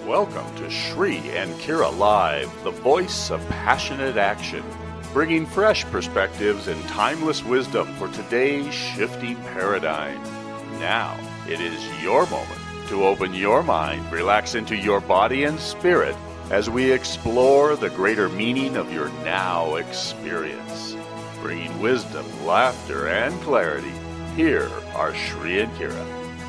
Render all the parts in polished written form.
Welcome to Shri and Kira Live, the voice of passionate action, bringing fresh perspectives and timeless wisdom for today's shifting paradigm. Now, it is your moment to open your mind, relax into your body and spirit as we explore the greater meaning of your now experience. Bringing wisdom, laughter, and clarity, here are Shri and Kira.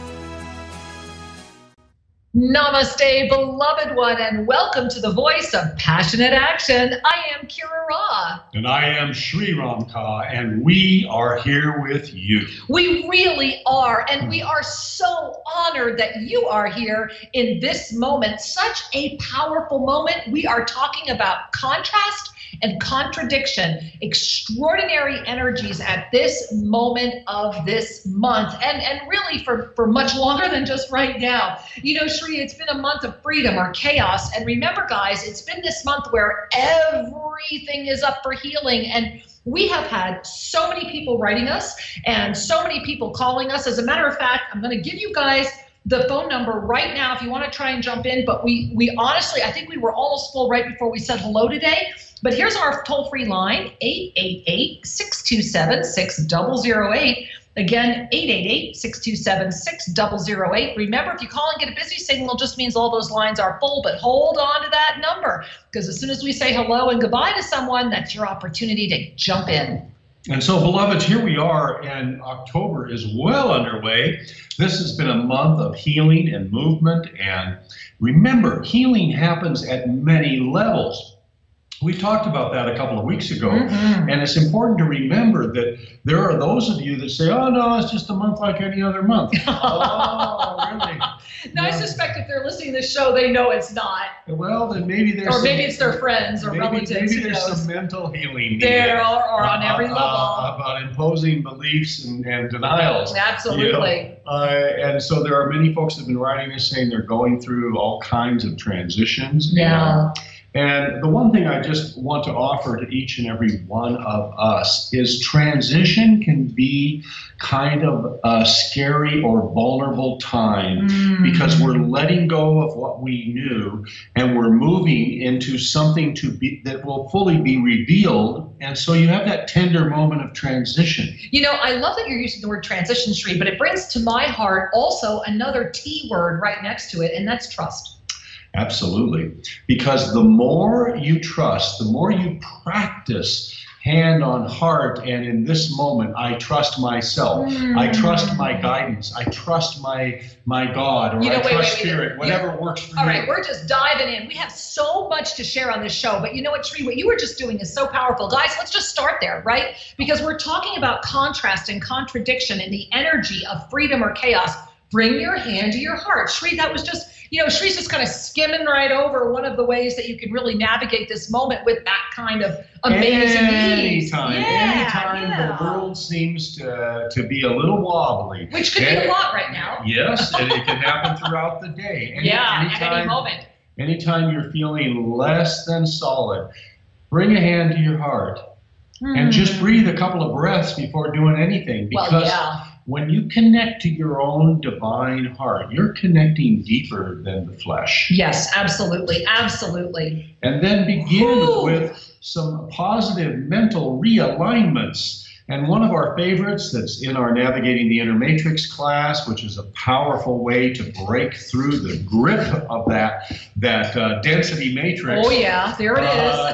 Namaste, beloved one, and welcome to the voice of passionate action. I am Kira Ra. And I am Shri Ramka, and we are here with you. We really are, and we are so honored that you are here in this moment. Such a powerful moment. We are talking about contrast and contradiction, extraordinary energies at this moment of this month, and really for much longer than just right now. You know, Shri, it's been a month of freedom or chaos, and remember, guys, it's been this month where everything is up for healing, and we have had so many people writing us and so many people calling us. As a matter of fact, I'm going to give you guys the phone number right now if you want to try and jump in, but we honestly, I think we were almost full right before we said hello today. But here's our toll-free line, 888-627-6008. Again, 888-627-6008. Remember, if you call and get a busy signal, it just means all those lines are full, but hold on to that number, because as soon as we say hello and goodbye to someone, that's your opportunity to jump in. And so, beloveds, here we are, and October is well underway. This has been a month of healing and movement, and remember, healing happens at many levels. We talked about that a couple of weeks ago, and it's important to remember that there are those of you that say, oh, no, it's just a month like any other month. Oh, really? Now, I suspect if they're listening to this show, they know it's not. Well, then maybe there's maybe it's their friends or relatives. Maybe there's some mental healing there or on every level. About imposing beliefs and denials. Absolutely. You know? And so there are many folks that have been writing this saying they're going through all kinds of transitions. Yeah. And the one thing I just want to offer to each and every one of us is transition can be kind of a scary or vulnerable time because we're letting go of what we knew and we're moving into something that will fully be revealed. And so you have that tender moment of transition. You know, I love that you're using the word transition, Shri, but it brings to my heart also another T word right next to it, and that's trust. Absolutely. Because the more you trust, the more you practice hand on heart, and in this moment, I trust myself. I trust my guidance. I trust my God, or I trust Spirit, whatever works for you. All right, we're just diving in. We have so much to share on this show, but you know what, Shri, what you were just doing is so powerful. Guys, let's just start there, right? Because we're talking about contrast and contradiction and the energy of freedom or chaos. Bring your hand to your heart. Shri, that was just... You know, Shri's just kind of skimming right over one of the ways that you can really navigate this moment with that kind of amazing ease. Anytime the world seems to be a little wobbly. Which could be a lot right now. Yes, and it can happen throughout the day. At any moment. Anytime you're feeling less than solid, bring a hand to your heart and just breathe a couple of breaths before doing anything. Because when you connect to your own divine heart, you're connecting deeper than the flesh. Yes, absolutely, absolutely. And then begin with some positive mental realignments. And one of our favorites that's in our Navigating the Inner Matrix class, which is a powerful way to break through the grip of that density matrix. Oh yeah, there it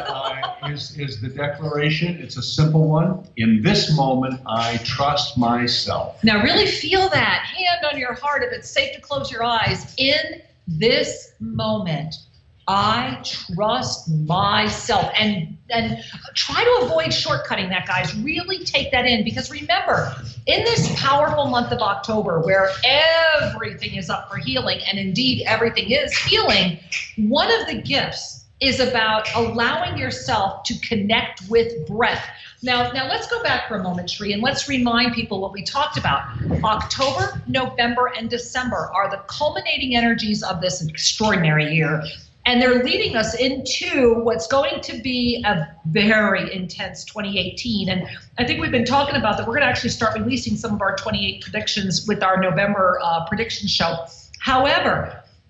is the declaration. It's a simple one. In this moment, I trust myself. Now really feel that hand on your heart if it's safe to close your eyes. In this moment, I trust myself. And try to avoid shortcutting that, guys. Really take that in, because remember, in this powerful month of October where everything is up for healing, and indeed everything is healing, one of the gifts is about allowing yourself to connect with breath. Now let's go back for a moment, Shri, and let's remind people what we talked about. October, November, and December are the culminating energies of this extraordinary year. And they're leading us into what's going to be a very intense 2018. And I think we've been talking about that. We're going to actually start releasing some of our 28 predictions with our November prediction show. However,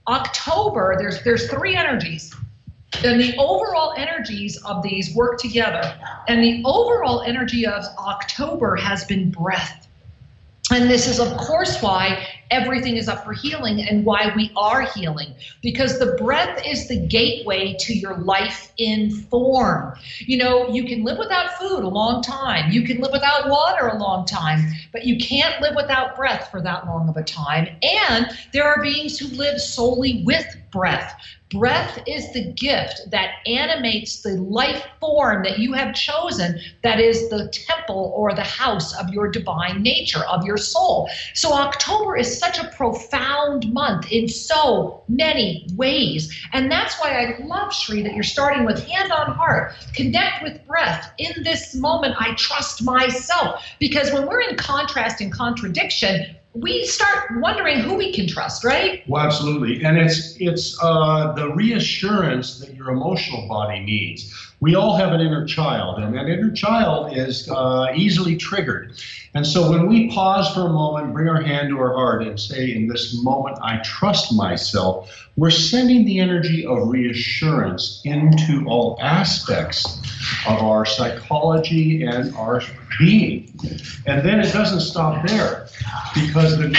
October, there's three energies. And the overall energies of these work together. And the overall energy of October has been breath. And this is, of course, why everything is up for healing and why we are healing. Because the breath is the gateway to your life in form. You know, you can live without food a long time. You can live without water a long time. But you can't live without breath for that long of a time. And there are beings who live solely with breath. Breath is the gift that animates the life form that you have chosen, that is the temple or the house of your divine nature, of your soul. So October is such a profound month in so many ways. And that's why I love, Shri, that you're starting with hand on heart. Connect with breath. In this moment, I trust myself. Because when we're in contrast and contradiction, we start wondering who we can trust, right? Well, absolutely. And it's the reassurance that your emotional body needs. We all have an inner child, and that inner child is easily triggered. And so when we pause for a moment, bring our hand to our heart and say, in this moment, I trust myself, we're sending the energy of reassurance into all aspects of our psychology and our being. And then it doesn't stop there, because the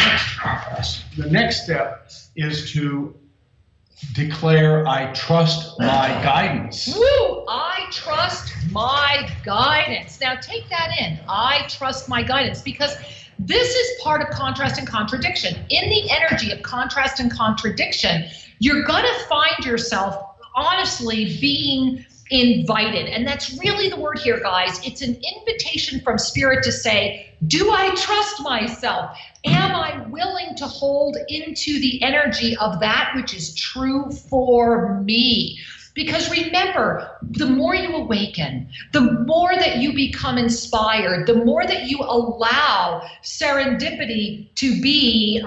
next step is to declare, I trust my guidance. Woo! I trust my guidance. Now take that in. I trust my guidance, because this is part of contrast and contradiction. In the energy of contrast and contradiction, you're going to find yourself honestly being invited. And that's really the word here, guys. It's an invitation from Spirit to say, do I trust myself? Am I willing to hold into the energy of that which is true for me? Because remember, the more you awaken, the more that you become inspired, the more that you allow serendipity to be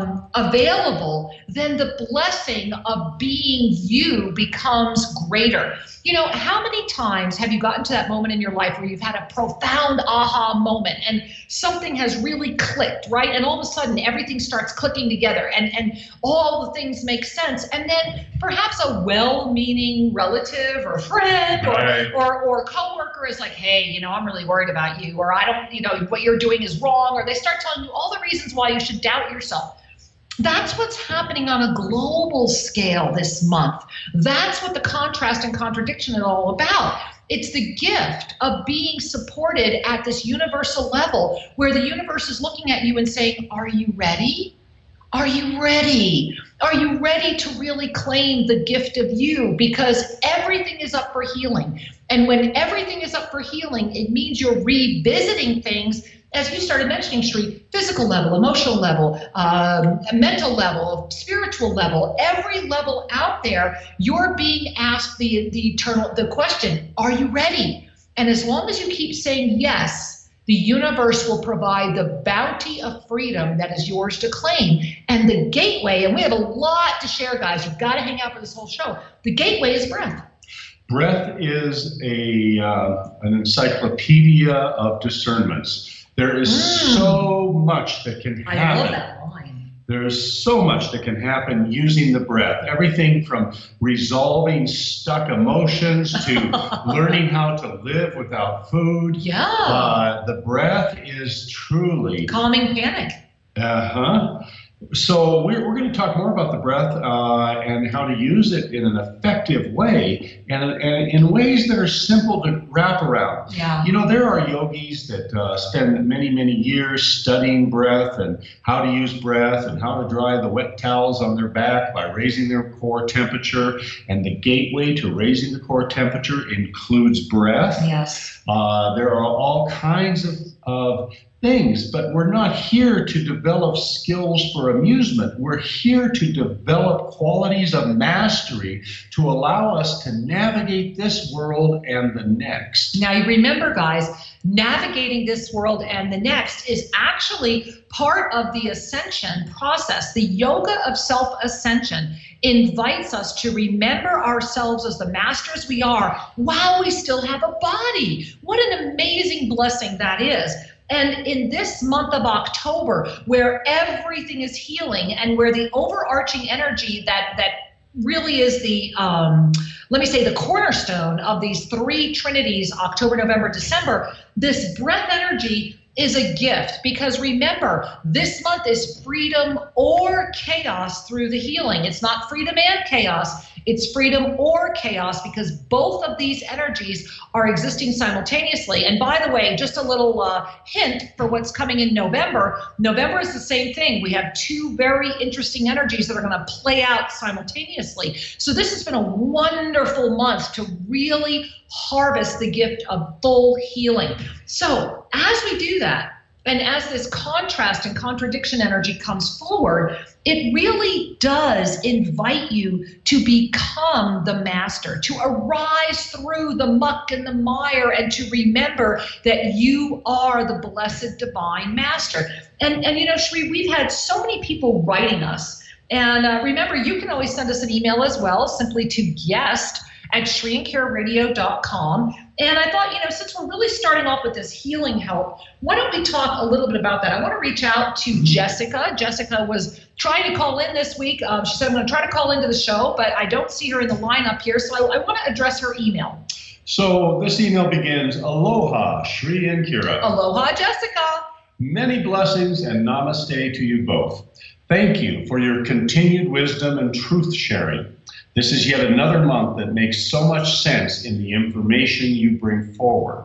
available, then the blessing of being you becomes greater. You know, how many times have you gotten to that moment in your life where you've had a profound aha moment and something has really clicked, right? And all of a sudden everything starts clicking together and all the things make sense. And then perhaps a well-meaning relative or friend or coworker is like, hey, you know, I'm really worried about you, or I don't, you know, what you're doing is wrong, or they start telling you all the reasons why you should doubt yourself. That's what's happening on a global scale this month. That's what the contrast and contradiction is all about. It's the gift of being supported at this universal level where the universe is looking at you and saying, are you ready? Are you ready? Are you ready to really claim the gift of you? Because everything is up for healing. And when everything is up for healing, it means you're revisiting things, as you started mentioning, Shri, physical level, emotional level, mental level, spiritual level, every level out there, you're being asked the question, are you ready? And as long as you keep saying yes, the universe will provide the bounty of freedom that is yours to claim. And the gateway, and we have a lot to share, guys. You've got to hang out for this whole show. The gateway is breath. Breath is an encyclopedia of discernments. There is so much that can happen. I love that line. There is so much that can happen using the breath. Everything from resolving stuck emotions to learning how to live without food. Yeah. The breath is truly calming panic. So we're going to talk more about the breath and how to use it in an effective way and in ways that are simple to wrap around. Yeah. You know, there are yogis that spend many, many years studying breath and how to use breath and how to dry the wet towels on their back by raising their core temperature. And the gateway to raising the core temperature includes breath. Yes. There are all kinds of things, but we're not here to develop skills for amusement. We're here to develop qualities of mastery to allow us to navigate this world and the next. Now, you remember, guys, navigating this world and the next is actually part of the ascension process. The yoga of self-ascension invites us to remember ourselves as the masters we are while we still have a body. What an amazing blessing that is. And in this month of October, where everything is healing and where the overarching energy that really is the, let me say, the cornerstone of these three trinities, October, November, December, this breath energy is a gift, because remember, this month is freedom or chaos through the healing. It's not freedom and chaos, it's freedom or chaos, because both of these energies are existing simultaneously. And by the way, just a little hint for what's coming in November. November is the same thing. We have two very interesting energies that are going to play out simultaneously. So this has been a wonderful month to really harvest the gift of full healing. So as we do that, and as this contrast and contradiction energy comes forward, it really does invite you to become the master, to arise through the muck and the mire, and to remember that you are the blessed divine master. And you know, Shri, we've had so many people writing us. And remember, you can always send us an email as well, simply to guest@ShriandKiraRadio.com. And I thought, you know, since we're really starting off with this healing help, why don't we talk a little bit about that? I want to reach out to Jessica. Jessica was trying to call in this week. She said, I'm going to try to call into the show, but I don't see her in the lineup here. So I want to address her email. So this email begins, Aloha, Shri and Kira. Aloha, Jessica. Many blessings and namaste to you both. Thank you for your continued wisdom and truth sharing. This is yet another month that makes so much sense in the information you bring forward.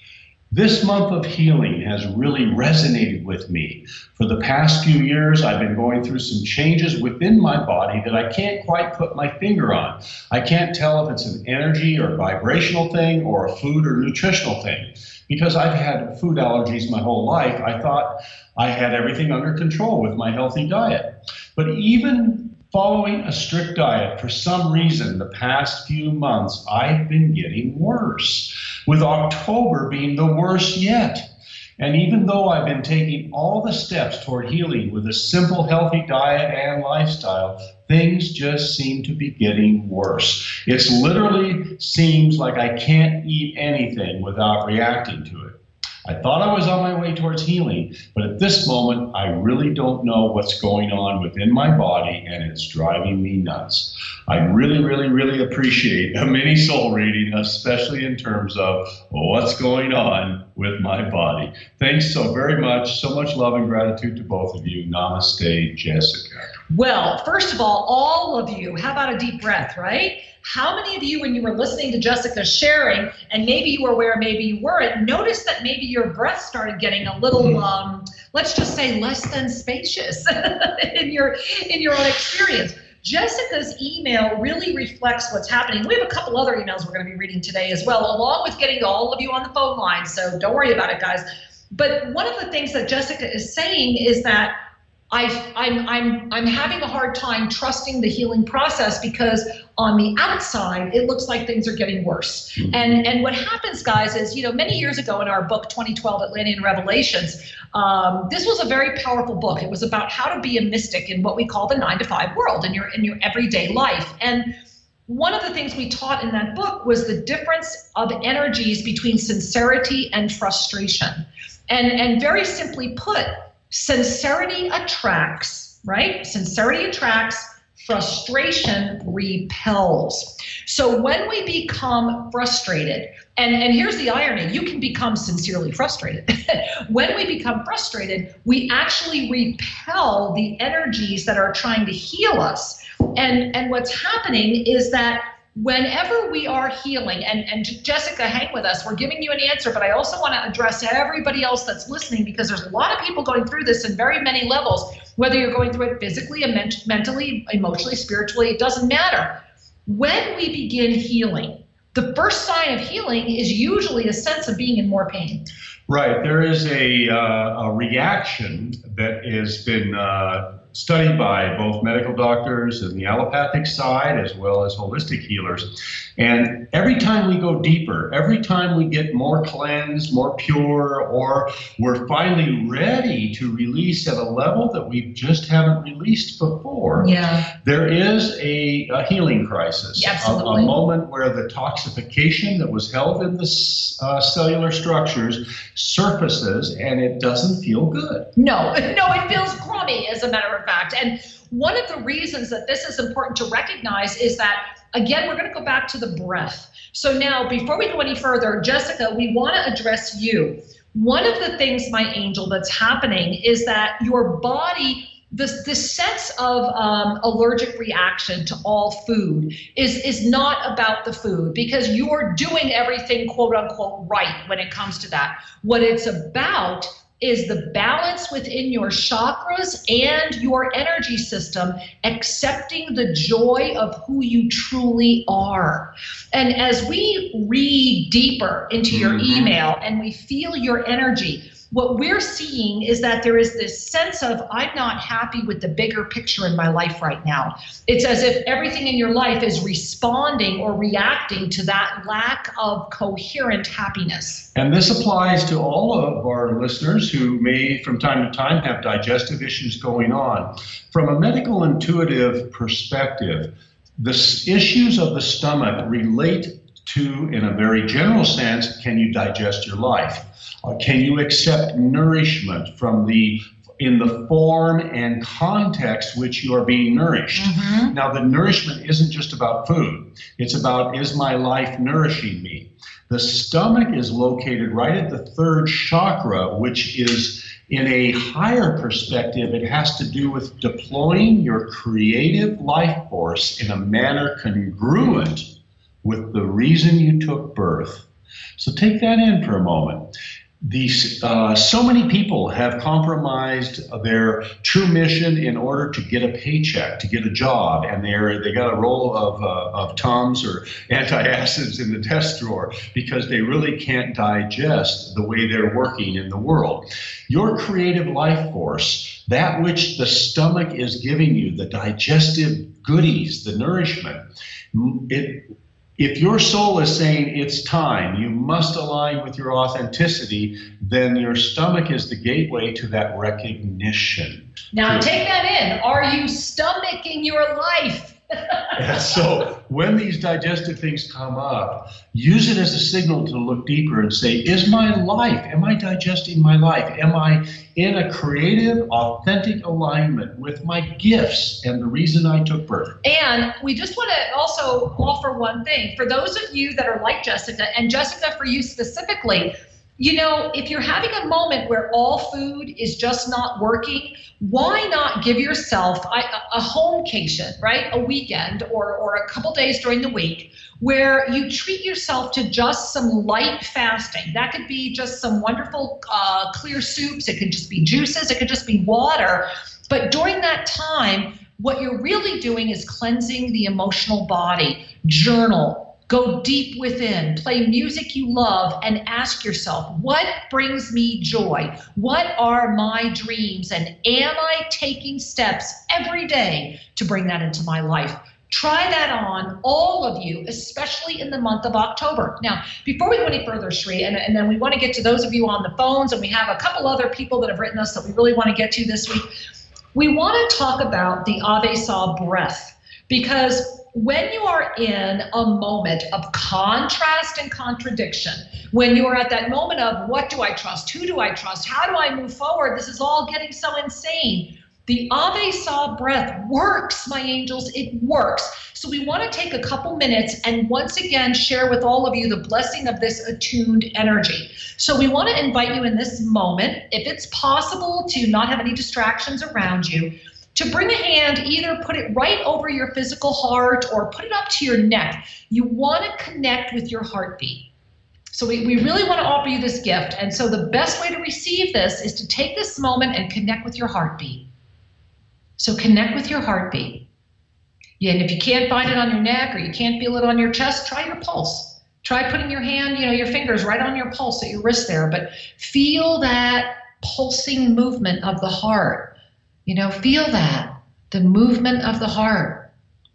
This month of healing has really resonated with me. For the past few years, I've been going through some changes within my body that I can't quite put my finger on. I can't tell if it's an energy or vibrational thing or a food or nutritional thing. Because I've had food allergies my whole life, I thought I had everything under control with my healthy diet. But even following a strict diet, for some reason, the past few months, I've been getting worse, with October being the worst yet. And even though I've been taking all the steps toward healing with a simple, healthy diet and lifestyle, things just seem to be getting worse. It literally seems like I can't eat anything without reacting to it. I thought I was on my way towards healing, but at this moment, I really don't know what's going on within my body, and it's driving me nuts. I really, really, really appreciate a mini soul reading, especially in terms of what's going on with my body. Thanks so very much. So much love and gratitude to both of you. Namaste, Jessica. Well, first of all of you, how about a deep breath, right? How many of you, when you were listening to Jessica sharing, and maybe you were aware, maybe you weren't, noticed that maybe your breath started getting a little, let's just say, less than spacious in your own experience? Jessica's email really reflects what's happening. We have a couple other emails we're going to be reading today as well, along with getting to all of you on the phone line, so don't worry about it, guys. But one of the things that Jessica is saying is that I'm having a hard time trusting the healing process, because on the outside it looks like things are getting worse. And what happens, guys, is, you know, many years ago in our book 2012 Atlantean Revelations, this was a very powerful book. It was about how to be a mystic in what we call the 9-to-5 world in your everyday life. And one of the things we taught in that book was the difference of energies between sincerity and frustration. And very simply put, sincerity attracts, right? Sincerity attracts, frustration repels. So when we become frustrated, and here's the irony, you can become sincerely frustrated. When we become frustrated, we actually repel the energies that are trying to heal us. And what's happening is that whenever we are healing, and Jessica, hang with us, we're giving you an answer, but I also want to address everybody else that's listening, because there's a lot of people going through this in very many levels, whether you're going through it physically, mentally, emotionally, spiritually, it doesn't matter. When we begin healing, the first sign of healing is usually a sense of being in more pain. Right. There is a reaction that has been studied by both medical doctors and the allopathic side, as well as holistic healers. And every time we go deeper, every time we get more cleansed, more pure, or we're finally ready to release at a level that we just haven't released before, there is a healing crisis. Absolutely. A moment where the toxification that was held in the cellular structures surfaces, and it doesn't feel good. No, it feels crummy, as a matter of fact. And one of the reasons that this is important to recognize is that, again, we're going to go back to the breath. So now, before we go any further, Jessica, we want to address you. One of the things, my angel, that's happening is that your body, this sense of allergic reaction to all food is not about the food, because you're doing everything, quote unquote, right when it comes to that. What it's about is the balance within your chakras and your energy system, accepting the joy of who you truly are. And as we read deeper into your email and we feel your energy, what we're seeing is that there is this sense of, I'm not happy with the bigger picture in my life right now. It's as if everything in your life is responding or reacting to that lack of coherent happiness. And this applies to all of our listeners who may, from time to time, have digestive issues going on. From a medical intuitive perspective, the issues of the stomach relate to, in a very general sense, can you digest your life? Can you accept nourishment in the form and context which you are being nourished? Now, the nourishment isn't just about food. It's about, is my life nourishing me? The stomach is located right at the third chakra, which is, in a higher perspective, it has to do with deploying your creative life force in a manner congruent with the reason you took birth. So take that in for a moment. So many people have compromised their true mission in order to get a paycheck, to get a job, and they got a roll of Tums or antacids in the desk drawer because they really can't digest the way they're working in the world. Your creative life force, that which the stomach is giving you, the digestive goodies, the nourishment, if your soul is saying it's time, you must align with your authenticity, then your stomach is the gateway to that recognition. Now take that in. Are you stomaching your life? So when these digestive things come up, use it as a signal to look deeper and say, is my life, am I digesting my life? Am I in a creative, authentic alignment with my gifts and the reason I took birth? And we just want to also offer one thing. For those of you that are like Jessica, and Jessica, for you specifically, you know, if you're having a moment where all food is just not working, why not give yourself a homecation, right? A weekend or a couple days during the week where you treat yourself to just some light fasting. That could be just some wonderful clear soups. It could just be juices. It could just be water. But during that time, what you're really doing is cleansing the emotional body. Journal. Go deep within, play music you love, and ask yourself, what brings me joy? What are my dreams? And am I taking steps every day to bring that into my life? Try that on, all of you, especially in the month of October. Now, before we go any further, Sri, and then we want to get to those of you on the phones, and we have a couple other people that have written us that we really want to get to this week. We want to talk about the Ave Sa breath, because when you are in a moment of contrast and contradiction, when you are at that moment of what do I trust, who do I trust, how do I move forward, this is all getting so insane, the Ave Sa breath works, my angels, it works. So we want to take a couple minutes and once again share with all of you the blessing of this attuned energy. So we want to invite you in this moment, if it's possible to not have any distractions around you, to bring a hand, either put it right over your physical heart or put it up to your neck. You want to connect with your heartbeat. So we really want to offer you this gift. And so the best way to receive this is to take this moment and connect with your heartbeat. So connect with your heartbeat. Yeah, and if you can't find it on your neck or you can't feel it on your chest, try your pulse. Try putting your hand, your fingers right on your pulse at your wrist there. But feel that pulsing movement of the heart. Feel that, the movement of the heart.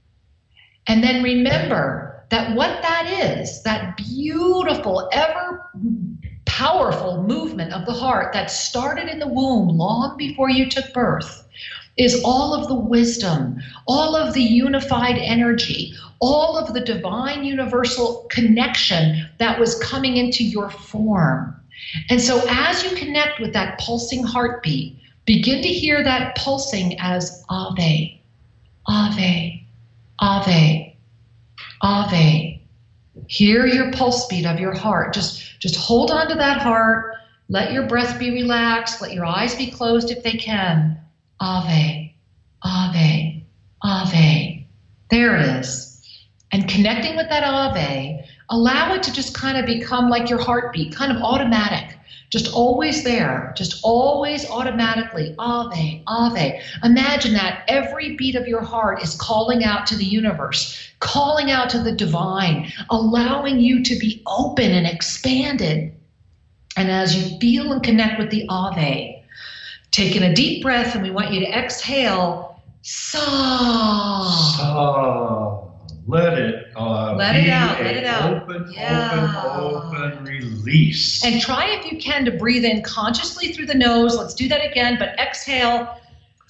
And then remember that what that is, that beautiful, ever powerful movement of the heart that started in the womb long before you took birth, is all of the wisdom, all of the unified energy, all of the divine universal connection that was coming into your form. And so as you connect with that pulsing heartbeat, begin to hear that pulsing as Ave, Ave, Ave, Ave. Hear your pulse beat of your heart. Just hold on to that heart. Let your breath be relaxed. Let your eyes be closed if they can. Ave, Ave, Ave. There it is. And connecting with that Ave, allow it to just kind of become like your heartbeat, kind of automatic. Just always there, just always automatically, Ave, Ave. Imagine that every beat of your heart is calling out to the universe, calling out to the divine, allowing you to be open and expanded. And as you feel and connect with the Ave, taking a deep breath, and we want you to exhale, Sa. Sa. Let it out, let it out. Open, release. And try if you can to breathe in consciously through the nose. Let's do that again, but exhale,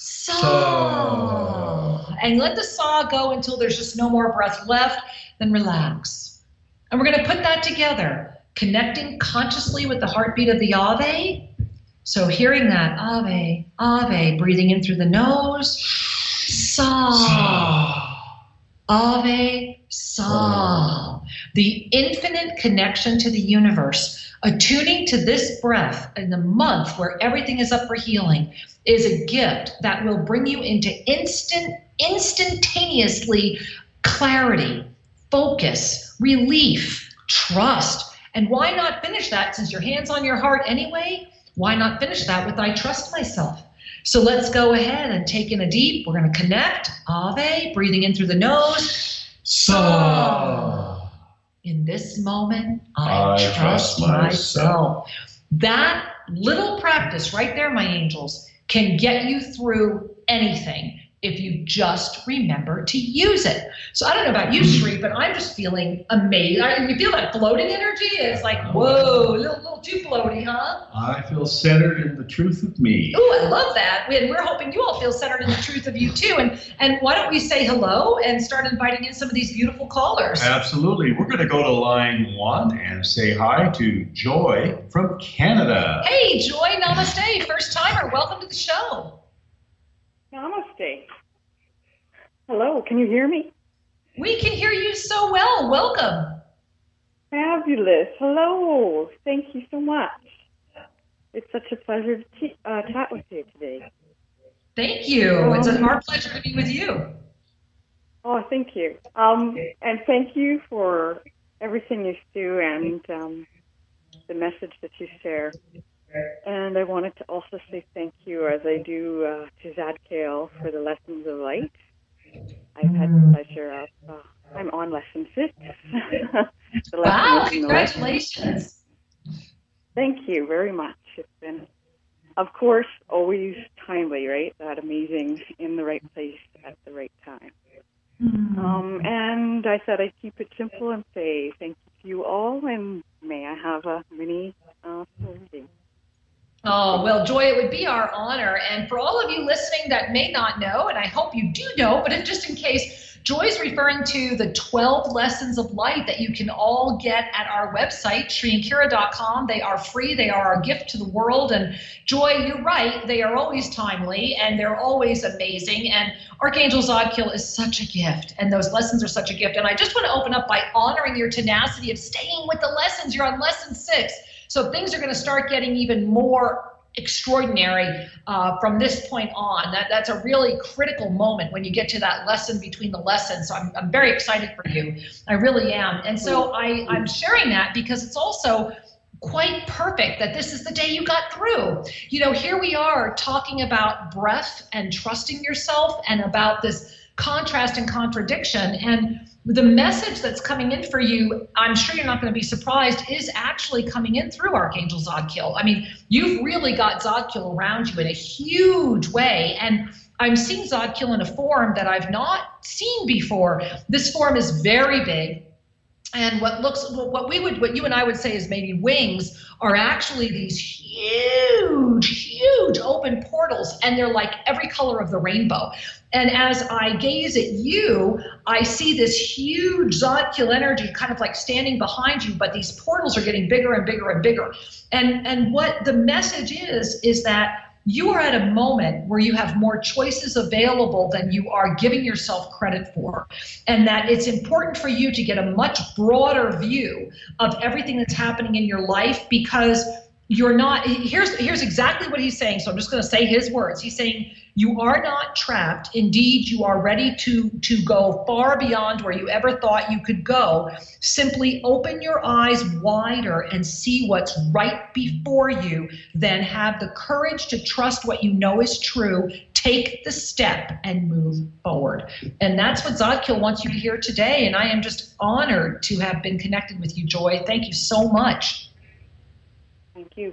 Sa. And let the Sa go until there's just no more breath left, then relax. And we're going to put that together, connecting consciously with the heartbeat of the Ave. So hearing that Ave, Ave, breathing in through the nose, Sa. Ave, Sa. The infinite connection to the universe, attuning to this breath in the month where everything is up for healing, is a gift that will bring you into instantaneously clarity, focus, relief, trust. And why not finish that, since your hand's on your heart anyway? Why not finish that with I trust myself? So let's go ahead and take in a deep, we're going to connect, Ave, breathing in through the nose, Sa. In this moment, I trust myself. That little practice right there, my angels, can get you through anything if you just remember to use it. So I don't know about you, Sri, but I'm just feeling amazed. You feel that floating energy? It's like, whoa, a little too floaty, huh? I feel centered in the truth of me. Ooh, I love that. And we're hoping you all feel centered in the truth of you too. And why don't we say hello and start inviting in some of these beautiful callers? Absolutely. We're going to go to line 1 and say hi to Joy from Canada. Hey, Joy, namaste. First timer. Welcome to the show. Namaste. Hello, can you hear me? We can hear you so well. Welcome. Fabulous. Hello. Thank you so much. It's such a pleasure to chat with you today. Thank you. It's our pleasure to be with you. Oh, thank you. And thank you for everything you do and the message that you share. And I wanted to also say thank you, as I do, to Zadkiel for the lessons of light. I've had the pleasure of, I'm on lesson 6. Wow, congratulations. Thank you very much. It's been, of course, always timely, right? That amazing, in the right place at the right time. Mm-hmm. And I said I'd keep it simple and say thank you to you all, and may I have a mini reading. Oh, well, Joy, it would be our honor. And for all of you listening that may not know, and I hope you do know, but just in case, Joy's referring to the 12 lessons of light that you can all get at our website, SriandKira.com. They are free. They are our gift to the world. And Joy, you're right. They are always timely and they're always amazing. And Archangel Zadkiel is such a gift. And those lessons are such a gift. And I just want to open up by honoring your tenacity of staying with the lessons. You're on lesson 6. So things are going to start getting even more extraordinary from this point on. That's a really critical moment when you get to that lesson between the lessons. So I'm very excited for you. I really am. And so I'm sharing that because it's also quite perfect that this is the day you got through. You know, here we are talking about breath and trusting yourself and about this contrast and contradiction. And the message that's coming in for you, I'm sure you're not going to be surprised, is actually coming in through Archangel Zadkiel. I mean, you've really got Zadkiel around you in a huge way. And I'm seeing Zadkiel in a form that I've not seen before. This form is very big. And what you and I would say is maybe wings are actually these huge open portals, and they're like every color of the rainbow. And as I gaze at you, I see this huge Zodkiel energy kind of like standing behind you, but these portals are getting bigger and bigger and bigger. And what the message is that you are at a moment where you have more choices available than you are giving yourself credit for, and that it's important for you to get a much broader view of everything that's happening in your life, because you're not, here's exactly what he's saying. So I'm just going to say his words. He's saying, you are not trapped. Indeed, you are ready to go far beyond where you ever thought you could go. Simply open your eyes wider and see what's right before you. Then have the courage to trust what you know is true. Take the step and move forward. And that's what Zodkiel wants you to hear today. And I am just honored to have been connected with you, Joy. Thank you so much. Thank you.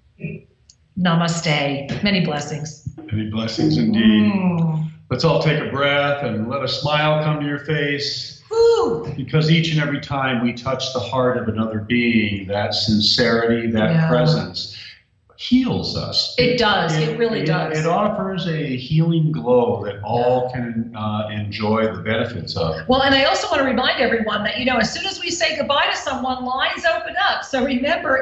Namaste. Many blessings. Many blessings indeed. Let's all take a breath and let a smile come to your face. Woo. Because each and every time we touch the heart of another being, that sincerity, that presence heals us. It does. It really does. It offers a healing glow that all can enjoy the benefits of. Well, and I also want to remind everyone that, as soon as we say goodbye to someone, lines open up. So remember,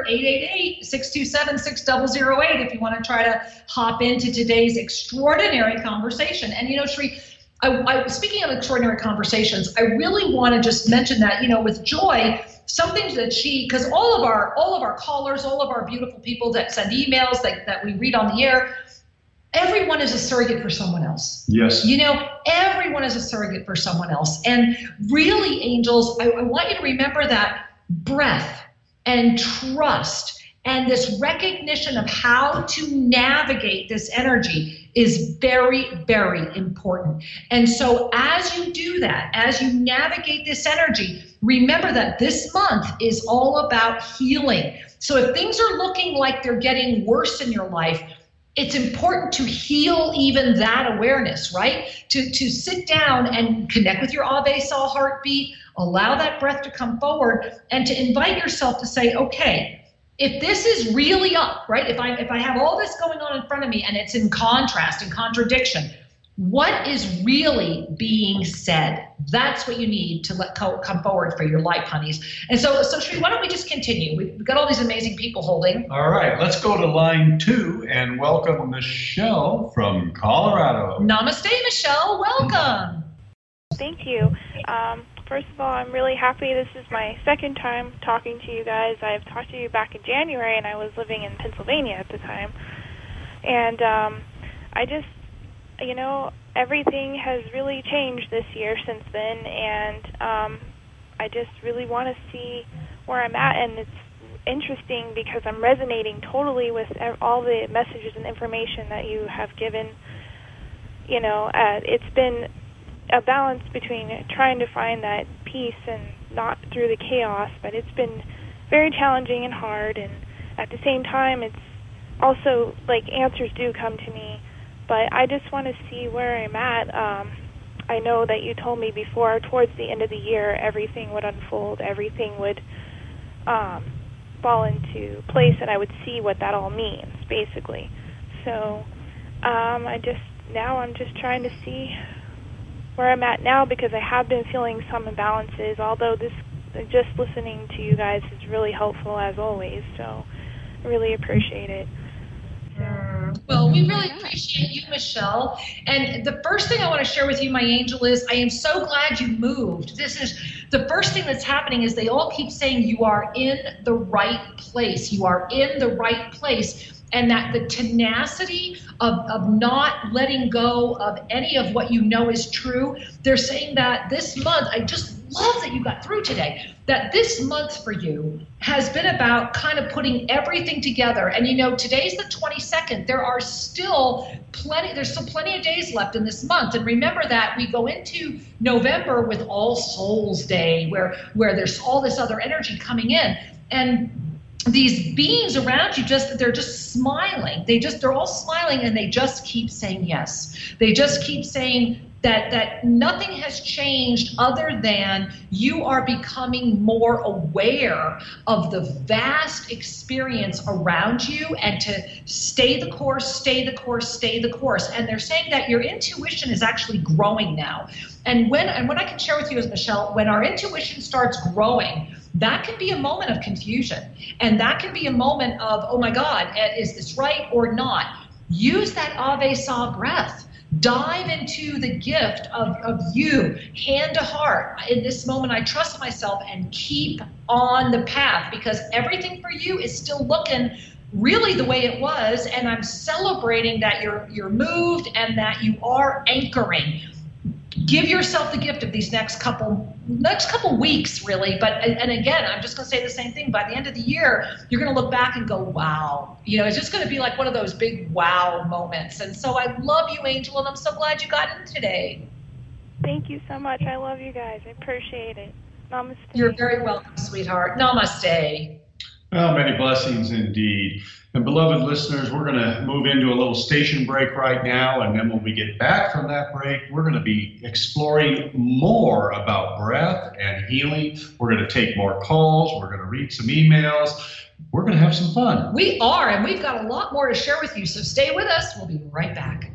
888-627-6008 if you want to try to hop into today's extraordinary conversation. And, Sri, speaking of extraordinary conversations, I really want to just mention that, with Joy, something that because all of our callers, all of our beautiful people that send emails that we read on the air, everyone is a surrogate for someone else. Yes. Everyone is a surrogate for someone else. And really, angels, I want you to remember that breath and trust and this recognition of how to navigate this energy is very, very important. And so as you do that, as you navigate this energy, remember that this month is all about healing. So if things are looking like they're getting worse in your life, it's important to heal even that awareness, right? To sit down and connect with your Ave Sol heartbeat, allow that breath to come forward, and to invite yourself to say, okay, if this is really up, right? If I have all this going on in front of me and it's in contrast and contradiction, what is really being said? That's what you need to let come forward for your life, honeys. And so Sri, why don't we just continue? We've got all these amazing people holding. All right, let's go to line 2 and welcome Michelle from Colorado. Namaste, Michelle. Welcome. Thank you. First of all, I'm really happy. This is my second time talking to you guys. I've talked to you back in January, and I was living in Pennsylvania at the time. And I just, everything has really changed this year since then, and I just really want to see where I'm at. And it's interesting because I'm resonating totally with all the messages and information that you have given. It's been a balance between trying to find that peace and not through the chaos, but it's been very challenging and hard, and at the same time it's also like answers do come to me, but I just want to see where I'm at. I know that you told me before towards the end of the year everything would unfold, everything would fall into place, and I would see what that all means basically. So I'm just trying to see where I'm at now, because I have been feeling some imbalances, although just listening to you guys is really helpful as always, so I really appreciate it. Well, we really appreciate you, Michelle. And the first thing I want to share with you, my angel, is I am so glad you moved. This is the first thing that's happening is they all keep saying you are in the right place. You are in the right place. And that the tenacity of not letting go of any of what you know is true, they're saying that this month, I just love that you got through today, that this month for you has been about kind of putting everything together. And today's the 22nd. There's still plenty of days left in this month. And remember that we go into November with All Souls Day, where there's all this other energy coming in. And these beings around you, they're just smiling. They're all smiling, and they just keep saying yes. They just keep saying that nothing has changed other than you are becoming more aware of the vast experience around you, and to stay the course, stay the course, stay the course. And they're saying that your intuition is actually growing now. And when I can share with you, as Michelle, when our intuition starts growing, that can be a moment of confusion. And that can be a moment of, oh my God, is this right or not? Use that Ave Sa breath. Dive into the gift of you, hand to heart. In this moment, I trust myself, and keep on the path, because everything for you is still looking really the way it was. And I'm celebrating that you're moved and that you are anchoring. Give yourself the gift of these next couple weeks, really. And again, I'm just going to say the same thing. By the end of the year, you're going to look back and go, wow. It's just going to be like one of those big wow moments. And so I love you, Angel, and I'm so glad you got in today. Thank you so much. I love you guys. I appreciate it. Namaste. You're very welcome, sweetheart. Namaste. Well, many blessings indeed. And beloved listeners, we're going to move into a little station break right now. And then when we get back from that break, we're going to be exploring more about breath and healing. We're going to take more calls. We're going to read some emails. We're going to have some fun. We are, and we've got a lot more to share with you. So stay with us. We'll be right back.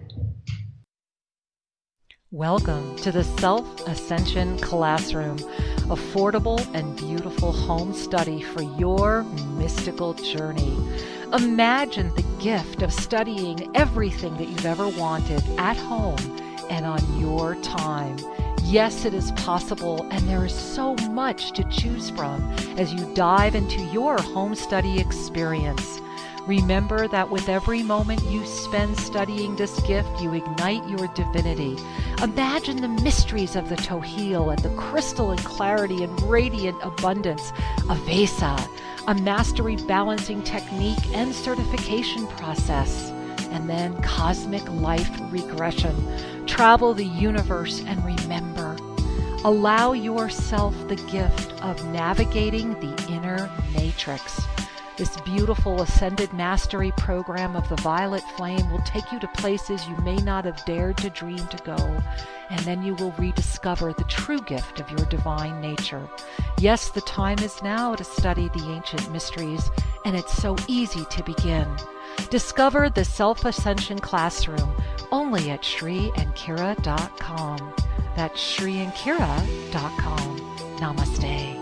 Welcome to the Self-Ascension Classroom, affordable and beautiful home study for your mystical journey. Imagine the gift of studying everything that you've ever wanted at home and on your time. Yes, it is possible, and there is so much to choose from as you dive into your home study experience. Remember that with every moment you spend studying this gift, you ignite your divinity. Imagine the mysteries of the Tohil and the crystalline clarity and radiant abundance of Vesa, a mastery balancing technique and certification process, and then cosmic life regression. Travel the universe and remember. Allow yourself the gift of navigating the inner matrix. This beautiful Ascended Mastery program of the Violet Flame will take you to places you may not have dared to dream to go, and then you will rediscover the true gift of your divine nature. Yes, the time is now to study the ancient mysteries, and it's so easy to begin. Discover the Self-Ascension Classroom only at ShriandKira.com. That's ShriandKira.com. Namaste.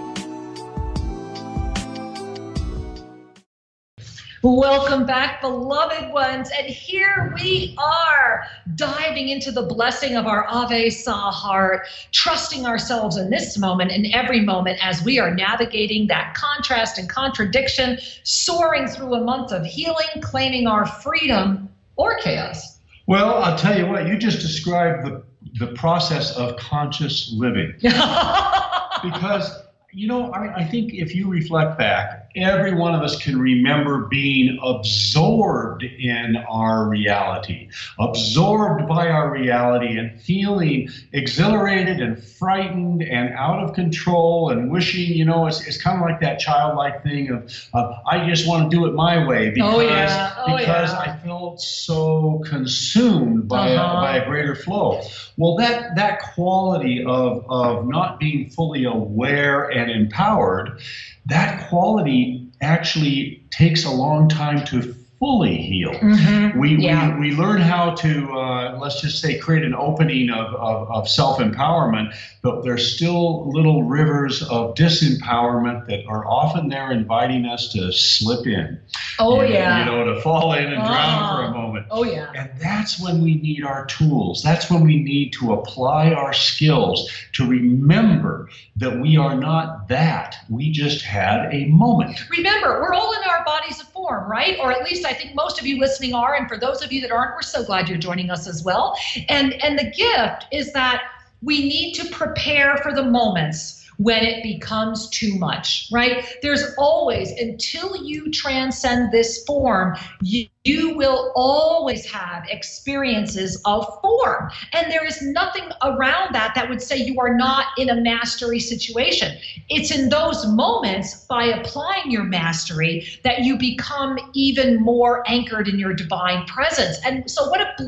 Welcome back, beloved ones. And here we are, diving into the blessing of our Ave Sa heart, trusting ourselves in this moment and every moment as we are navigating that contrast and contradiction, soaring through a month of healing, claiming our freedom or chaos. Well, I'll tell you what, you just described the process of conscious living. Because, I think if you reflect back, every one of us can remember being absorbed in our reality, absorbed by our reality, and feeling exhilarated and frightened and out of control and wishing, it's kind of like that childlike thing of I just want to do it my way because I felt so consumed by a greater flow. Well, that quality of not being fully aware and empowered, that quality actually takes a long time to fully heal. Mm-hmm. We learn how to, let's just say, create an opening of self-empowerment, but there's still little rivers of disempowerment that are often there inviting us to slip in. To fall in and drown for a moment. And that's when we need our tools. That's when we need to apply our skills to remember that we are not that. We just had a moment. Remember, we're all in our bodies of form, right? Or at least I think most of you listening are. And for those of you that aren't, we're so glad you're joining us as well. And the gift is that we need to prepare for the moments when it becomes too much, right? There's always, until you transcend this form, you will always have experiences of form. And there is nothing around that would say you are not in a mastery situation. It's in those moments, by applying your mastery, that you become even more anchored in your divine presence. And so what a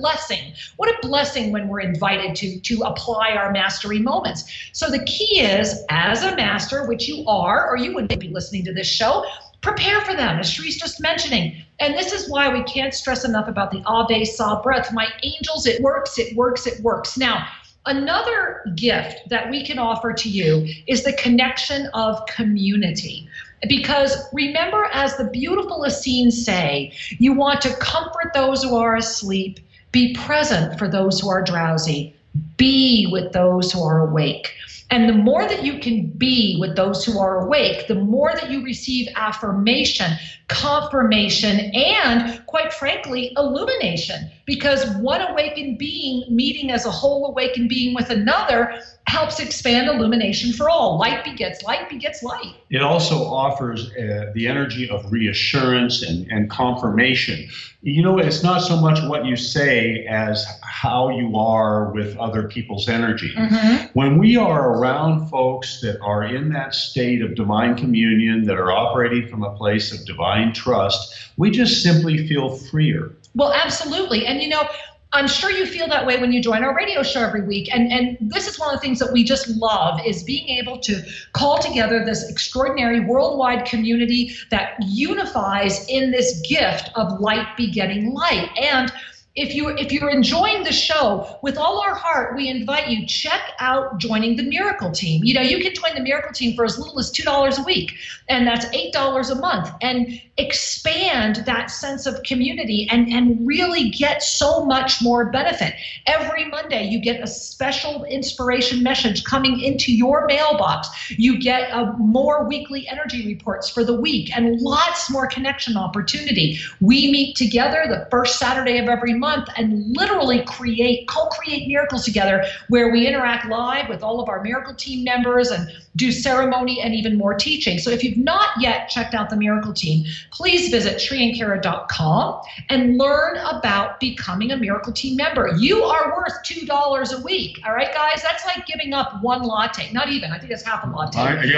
blessing when we're invited to apply our mastery moments. So the key is, as a master, which you are, or you wouldn't be listening to this show, prepare for them, as Shree's just mentioning. And this is why we can't stress enough about the Ave Sa breath. My angels, it works, it works, it works. Now, another gift that we can offer to you is the connection of community. Because remember, as the beautiful Essenes say, you want to comfort those who are asleep, be present for those who are drowsy, be with those who are awake. And the more that you can be with those who are awake, the more that you receive affirmation, confirmation, and quite frankly, illumination. Because one awakened being meeting as a whole awakened being with another helps expand illumination for all. Light begets light begets light. It also offers the energy of reassurance and confirmation. You know, it's not so much what you say as how you are with other people's energy. Mm-hmm. When we are around folks that are in that state of divine communion, that are operating from a place of divine trust, we just simply feel freer. Well, absolutely. And, you know, I'm sure you feel that way when you join our radio show every week. And this is one of the things that we just love, is being able to call together this extraordinary worldwide community that unifies in this gift of light begetting light. And if you're enjoying the show, with all our heart, we invite you, check out joining the Miracle Team. You know, you can join the Miracle Team for as little as $2 a week, and that's $8 a month, and expand that sense of community and really get so much more benefit. Every Monday, you get a special inspiration message coming into your mailbox. You get more weekly energy reports for the week and lots more connection opportunity. We meet together the first Saturday of every month and literally co-create miracles together, where we interact live with all of our Miracle Team members and do ceremony and even more teaching. So if you've not yet checked out the Miracle Team, please visit ShreeandKara.com and learn about becoming a Miracle Team member. You are worth $2 a week. All right, guys? That's like giving up one latte. Not even. I think it's half a latte.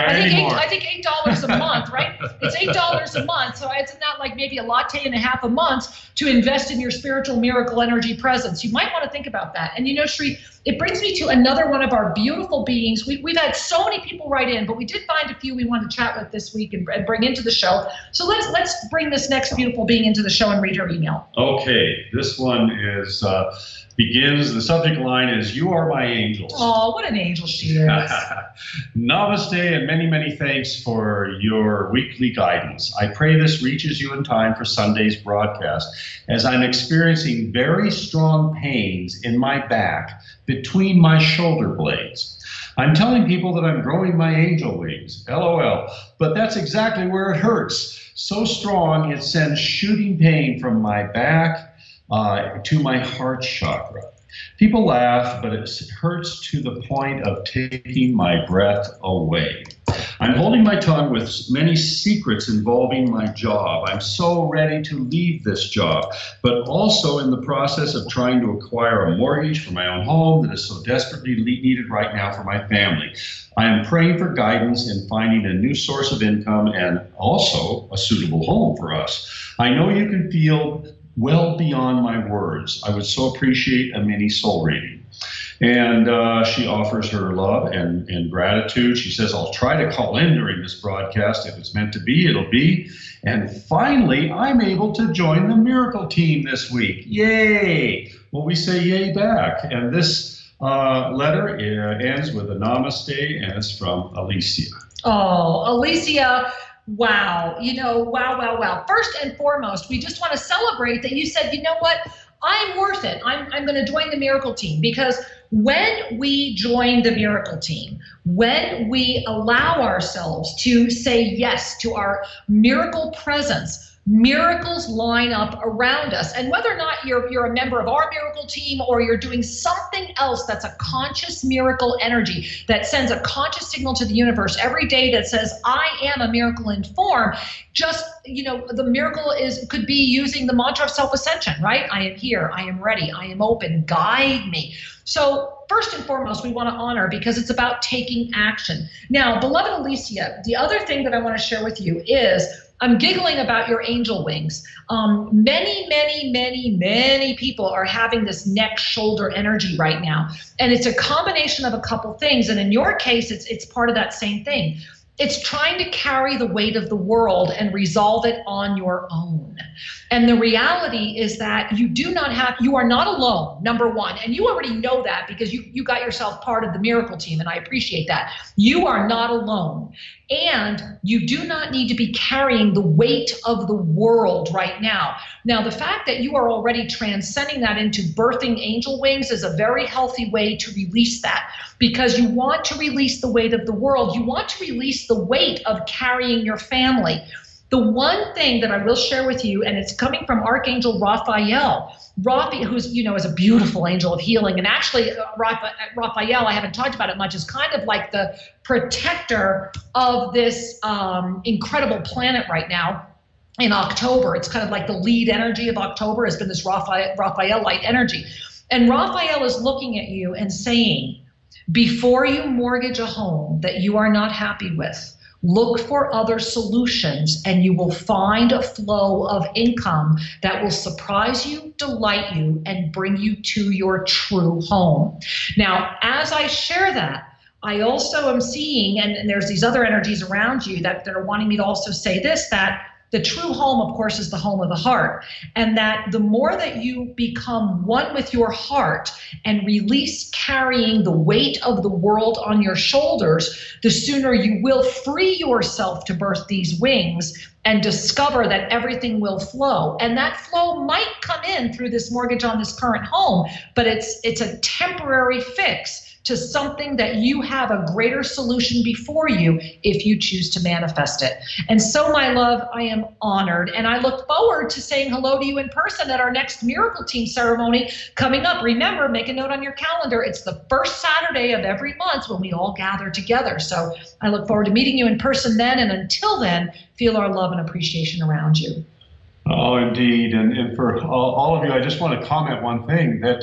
I think $8 a month, right? It's $8 a month. So it's not like maybe a latte and a half a month to invest in your spiritual miracle energy presence. You might want to think about that. And you know, Shree, it brings me to another one of our beautiful beings. We've had so many people write in, but we did find a few we want to chat with this week and bring into the show. So let's bring this next beautiful being into the show and read her email. Okay, this one is begins, the subject line is, "You are my angels." Oh, what an angel she is. Namaste, and many, many thanks for your weekly guidance. I pray this reaches you in time for Sunday's broadcast, as I'm experiencing very strong pains in my back between my shoulder blades. I'm telling people that I'm growing my angel wings, LOL, but that's exactly where it hurts. So strong, it sends shooting pain from my back to my heart chakra. People laugh, but it hurts to the point of taking my breath away. I'm holding my tongue with many secrets involving my job. I'm so ready to leave this job, but also in the process of trying to acquire a mortgage for my own home that is so desperately needed right now for my family. I am praying for guidance in finding a new source of income and also a suitable home for us. I know you can feel well beyond my words. I would so appreciate a mini soul reading. And she offers her love and gratitude. She says, I'll try to call in during this broadcast. If it's meant to be, it'll be. And finally, I'm able to join the Miracle Team this week. Yay! Well, we say yay back. And this letter ends with a namaste, and it's from Alicia. Oh, Alicia. Wow. You know, wow. First and foremost, we just want to celebrate that you said, you know what? I'm worth it. I'm going to join the Miracle Team, because when we join the Miracle Team, when we allow ourselves to say yes to our miracle presence, miracles line up around us. And whether or not you're a member of our miracle team or you're doing something else that's a conscious miracle energy that sends a conscious signal to the universe every day that says, I am a miracle in form, just, the miracle could be using the mantra of self-ascension, right? I am here, I am ready, I am open, guide me. So first and foremost, we want to honor because it's about taking action. Now, beloved Alicia, the other thing that I want to share with you is I'm giggling about your angel wings. Many people are having this neck shoulder energy right now. And it's a combination of a couple things. And in your case, it's part of that same thing. It's trying to carry the weight of the world and resolve it on your own. And the reality is that you are not alone, number one. And you already know that because you got yourself part of the miracle team, and I appreciate that. You are not alone. And you do not need to be carrying the weight of the world right now. Now, the fact that you are already transcending that into birthing angel wings is a very healthy way to release that, because you want to release the weight of the world. You want to release the weight of carrying your family. The one thing that I will share with you, and it's coming from Archangel Raphael, who's, is a beautiful angel of healing. And actually, Raphael, I haven't talked about it much, is kind of like the protector of this incredible planet right now. In October, it's kind of like the lead energy of October has been this Raphael light energy. And Raphael is looking at you and saying, before you mortgage a home that you are not happy with, look for other solutions and you will find a flow of income that will surprise you, delight you, and bring you to your true home. Now, as I share that, I also am seeing, and there's these other energies around you that are wanting me to also say this, that the true home, of course, is the home of the heart. And that the more that you become one with your heart and release carrying the weight of the world on your shoulders, the sooner you will free yourself to birth these wings and discover that everything will flow. And that flow might come in through this mortgage on this current home, but it's a temporary fix to something that you have a greater solution before you if you choose to manifest it. And so, my love, I am honored, and I look forward to saying hello to you in person at our next Miracle Team ceremony coming up. Remember, make a note on your calendar. It's the first Saturday of every month when we all gather together. So I look forward to meeting you in person then, and until then, feel our love and appreciation around you. Oh, indeed. And for all of you, I just want to comment one thing, that,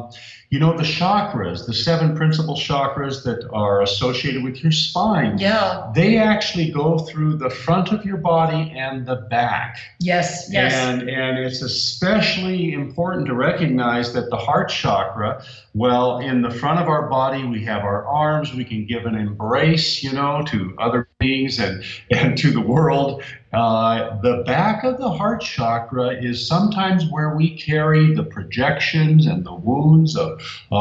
the chakras, the 7 principal chakras that are associated with your spine, they actually go through the front of your body and the back. Yes. And it's especially important to recognize that the heart chakra, well, in the front of our body, we have our arms, we can give an embrace, to other beings and to the world. The back of the heart chakra is sometimes where we carry the projections and the wounds of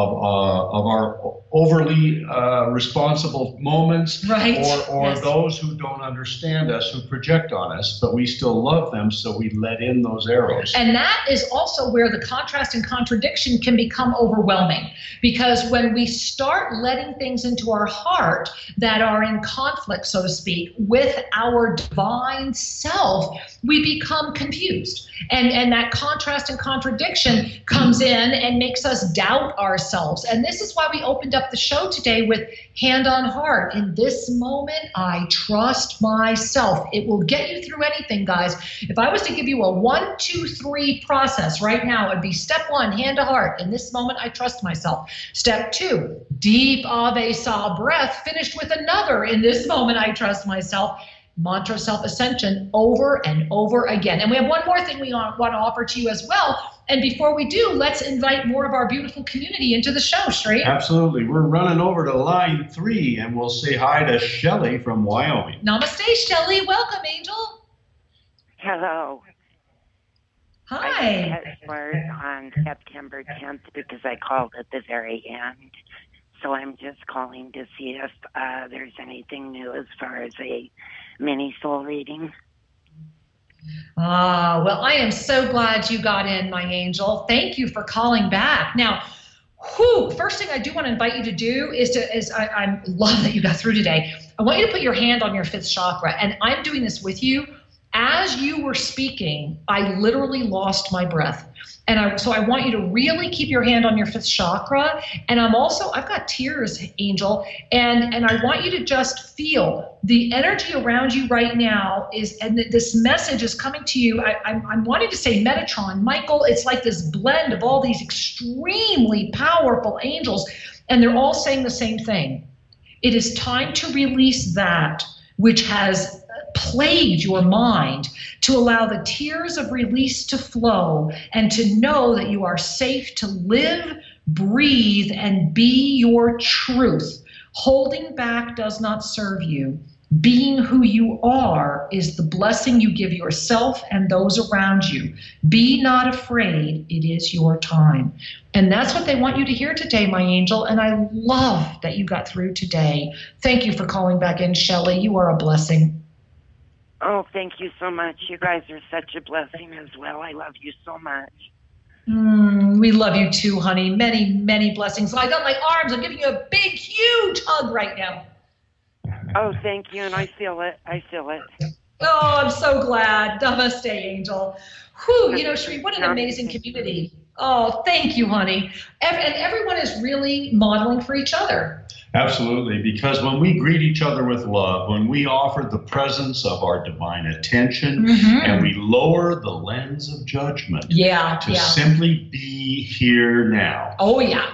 our overly responsible moments, right, or those who don't understand us, who project on us, but we still love them, so we let in those arrows. And that is also where the contrast and contradiction can become overwhelming, because when we start letting things into our heart that are in conflict, so to speak, with our divine self, we become confused. And that contrast and contradiction comes in and makes us doubt ourselves. And this is why we opened up the show today with Hand on Heart. In this moment, I trust myself. It will get you through anything, guys. If I was to give you a 1, 2, 3 process right now, it'd be step 1, hand to heart. In this moment, I trust myself. Step 2, deep Ave Sa breath, finished with another. In this moment, I trust myself. Mantra self-ascension over and over again. And we have one more thing we want to offer to you as well. And before we do, let's invite more of our beautiful community into the show, Sri. Absolutely. We're running over to line 3, and we'll say hi to Shelley from Wyoming. Namaste, Shelley. Welcome, Angel. Hello. Hi. I had words on September 10th because I called at the very end. So I'm just calling to see if there's anything new as far as a mini soul reading. Well, I am so glad you got in, my angel. Thank you for calling back. Now, first thing I do want to invite you to do I love that you got through today. I want you to put your hand on your 5th chakra, and I'm doing this with you As you were speaking, I literally lost my breath. And so I want you to really keep your hand on your 5th chakra. And I've got tears, Angel. And I want you to just feel the energy around you right now and this message is coming to you. I'm wanting to say Metatron, Michael. It's like this blend of all these extremely powerful angels. And they're all saying the same thing. It is time to release that which has plagued your mind, to allow the tears of release to flow and to know that you are safe to live, breathe, and be your truth. Holding back does not serve you. Being who you are is the blessing you give yourself and those around you. Be not afraid. It is your time. And that's what they want you to hear today, my angel. And I love that you got through today. Thank you for calling back in, Shelley. You are a blessing. Oh, thank you so much. You guys are such a blessing as well. I love you so much. We love you too, honey. Many, many blessings. I got my arms. I'm giving you a big, huge hug right now. Oh, thank you. And I feel it. I feel it. Oh, I'm so glad. Namaste, Angel. Whew, Sheree, what an amazing community. Oh, thank you, honey. And everyone is really modeling for each other. Absolutely, because when we greet each other with love, when we offer the presence of our divine attention, and we lower the lens of judgment to simply be here now. Oh, yeah.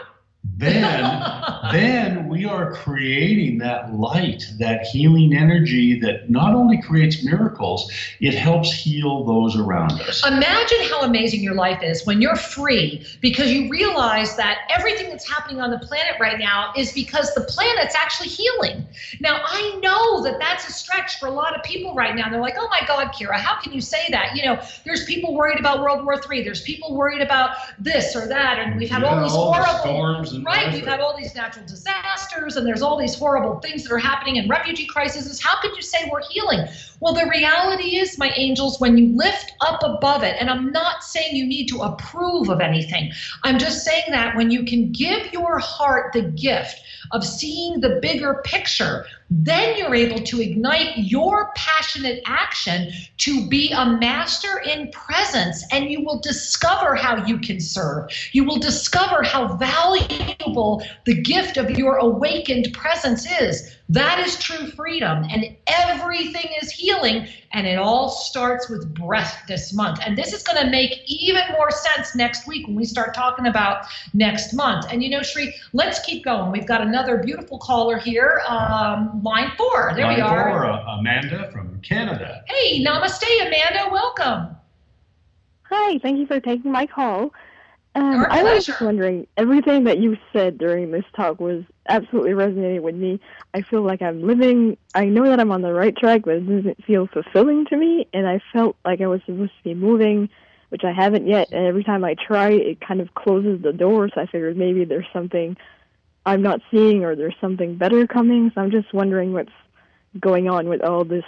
Then we are creating that light, that healing energy that not only creates miracles, it helps heal those around us. Imagine how amazing your life is when you're free, because you realize that everything that's happening on the planet right now is because the planet's actually healing. Now, I know that that's a stretch for a lot of people right now. They're like, oh my God, Kira, how can you say that? There's people worried about World War III. There's people worried about this or that. And we've had all these horrible storms. Right, we've had all these natural disasters, and there's all these horrible things that are happening, and refugee crises. How could you say we're healing? Well, the reality is, my angels, when you lift up above it, and I'm not saying you need to approve of anything. I'm just saying that when you can give your heart the gift of seeing the bigger picture, then you're able to ignite your passionate action to be a master in presence, and you will discover how you can serve. You will discover how valuable the gift of your awakened presence is. That is true freedom, and everything is healing, and it all starts with breath this month. And this is going to make even more sense next week when we start talking about next month. And Sheree, let's keep going. We've got another beautiful caller here, line 4. There we are. Line 4, Amanda from Canada. Hey, namaste, Amanda. Welcome. Hi, thank you for taking my call. I was just wondering, everything that you said during this talk was absolutely resonating with me. I feel like I know that I'm on the right track, but it doesn't feel fulfilling to me, and I felt like I was supposed to be moving, which I haven't yet, and every time I try, it kind of closes the door, so I figured maybe there's something I'm not seeing, or there's something better coming, so I'm just wondering what's going on with all this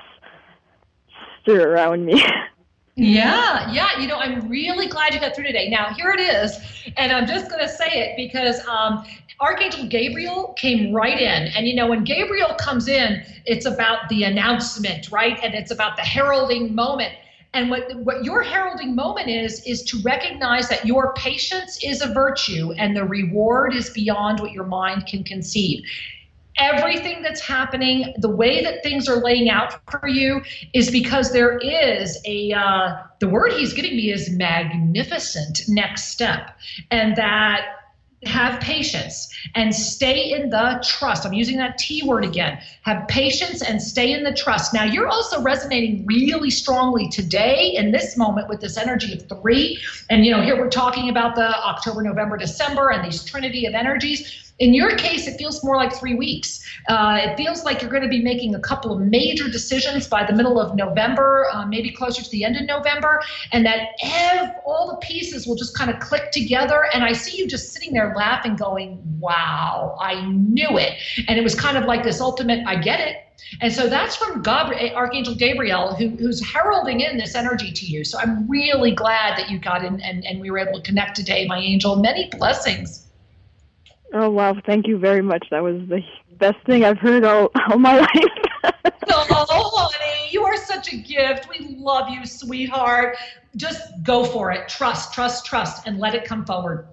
stir around me. Yeah. I'm really glad you got through today. Now, here it is, and I'm just going to say it because Archangel Gabriel came right in. And, when Gabriel comes in, it's about the announcement, right? And it's about the heralding moment. And what your heralding moment is to recognize that your patience is a virtue and the reward is beyond what your mind can conceive. Everything that's happening, the way that things are laying out for you is because there is the word he's giving me is magnificent next step. And that have patience and stay in the trust. I'm using that T word again. Have patience and stay in the trust. Now, you're also resonating really strongly today in this moment with this energy of 3. And, here we're talking about the October, November, December, and these trinity of energies. In your case, it feels more like 3 weeks. It feels like you're going to be making a couple of major decisions by the middle of November, maybe closer to the end of November, and that all the pieces will just kind of click together. And I see you just sitting there laughing, going, wow, I knew it. And it was kind of like this ultimate, I get it. And so that's from Archangel Gabriel, who's heralding in this energy to you. So I'm really glad that you got in and we were able to connect today, my angel. Many blessings. Oh, wow. Thank you very much. That was the best thing I've heard all my life. Oh, honey, you are you're such a gift. We love you, sweetheart. Just go for it. Trust, and let it come forward.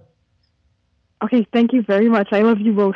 Okay, thank you very much. I love you both.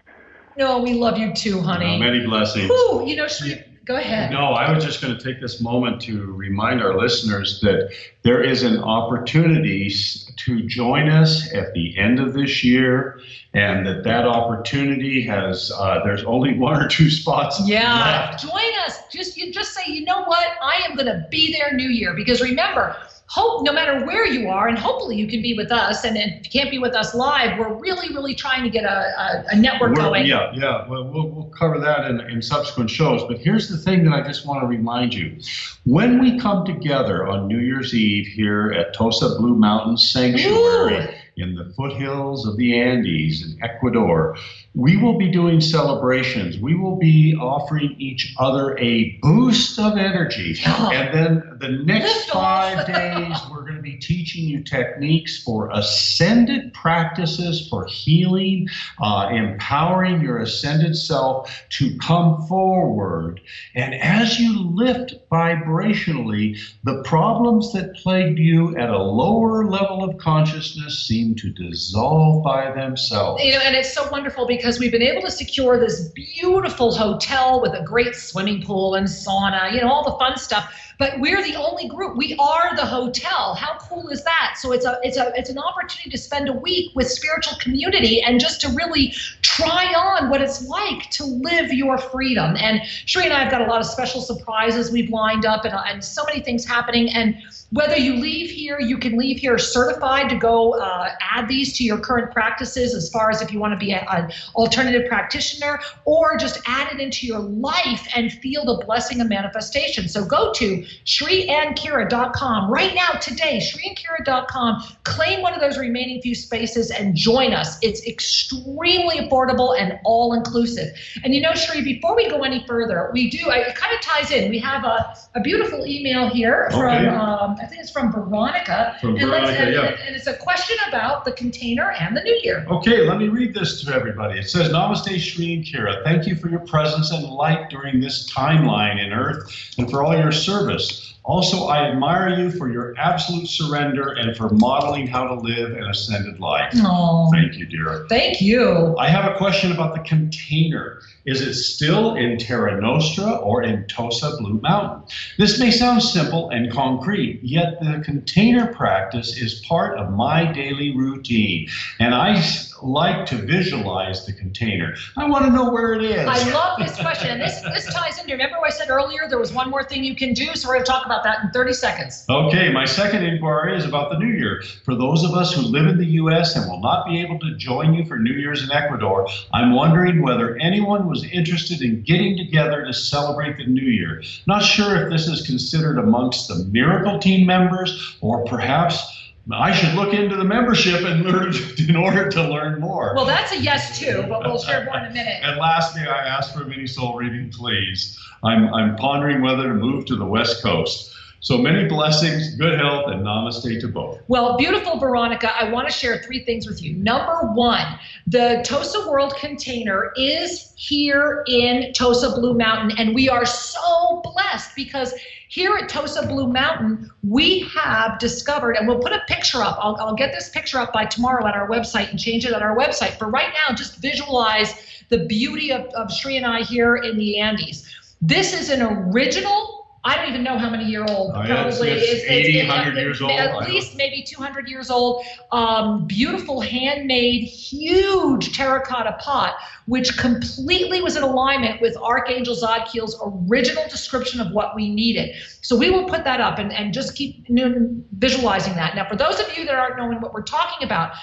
No, we love you too, honey. Many blessings. Ooh, Sri, go ahead. No, I was just going to take this moment to remind our listeners that there is an opportunity to join us at the end of this year, and that opportunity has, there's only 1 or 2 spots left. Join us. Just say, you know what? I am going to be there New Year, because remember, hope no matter where you are, and hopefully you can be with us, and if you can't be with us live, we're really, really trying to get a network going. Yeah. Well, we'll cover that in subsequent shows. But here's the thing that I just want to remind you. When we come together on New Year's Eve here at Tosa Blue Mountain Sanctuary in the foothills of the Andes in Ecuador, we will be doing celebrations. We will be offering each other a boost of energy. And then the next 5 days, we're going to be teaching you techniques for ascended practices for healing, empowering your ascended self to come forward. And as you lift vibrationally, the problems that plagued you at a lower level of consciousness seem to dissolve by themselves. And it's so wonderful because we've been able to secure this beautiful hotel with a great swimming pool and sauna, all the fun stuff. But we're the only group. We are the hotel. How cool is that? So it's an opportunity to spend a week with spiritual community and just to really try on what it's like to live your freedom. And Sri and I have got a lot of special surprises we've lined up and so many things happening. And whether you leave here, you can leave here certified to go add these to your current practices as far as if you want to be an alternative practitioner, or just add it into your life and feel the blessing of manifestation. So go to ShriandKira.com right now, today, ShriandKira.com. Claim one of those remaining few spaces and join us. It's extremely affordable and all-inclusive. And Shri, before we go any further, it kind of ties in. We have a beautiful email here from I think it's from Veronica. And it's a question about the container and the New Year. Okay, let me read this to everybody. It says, Namaste, Sri and Kira. Thank you for your presence and light during this timeline in Earth and for all your service. Also, I admire you for your absolute surrender and for modeling how to live an ascended life. Oh, thank you, dear. Thank you. I have a question about the container. Is it still in Terra Nostra or in Tosa Blue Mountain? This may sound simple and concrete, yet the container practice is part of my daily routine, and I like to visualize the container. I want to know where it is. I love this question. And this ties into, remember what I said earlier, there was one more thing you can do, so we're going to talk about that in 30 seconds. Okay, my second inquiry is about the New Year. For those of us who live in the U.S. and will not be able to join you for New Year's in Ecuador, I'm wondering whether anyone was interested in getting together to celebrate the New Year. Not sure if this is considered amongst the Miracle Team members, or perhaps I should look into the membership and learn in order to learn more. Well, that's a yes too, but we'll share more in a minute. And lastly, I ask for a mini soul reading, please. I'm pondering whether to move to the West Coast. So many blessings, good health, and namaste to both. Well, beautiful Veronica, I want to share 3 things with you. Number 1, the Tosa World Container is here in Tosa Blue Mountain, and we are so blessed because here at Tosa Blue Mountain, we have discovered, and we'll put a picture up. I'll get this picture up by tomorrow at our website and change it at our website. For right now, just visualize the beauty of Sri and I here in the Andes. This is an original, I don't even know how many year old, probably. It's 80, 100 years old. At least maybe 200 years old. Beautiful handmade, huge terracotta pot, which completely was in alignment with Archangel Zadkiel's original description of what we needed. So we will put that up and just keep visualizing that. Now, for those of you that aren't knowing what we're talking about,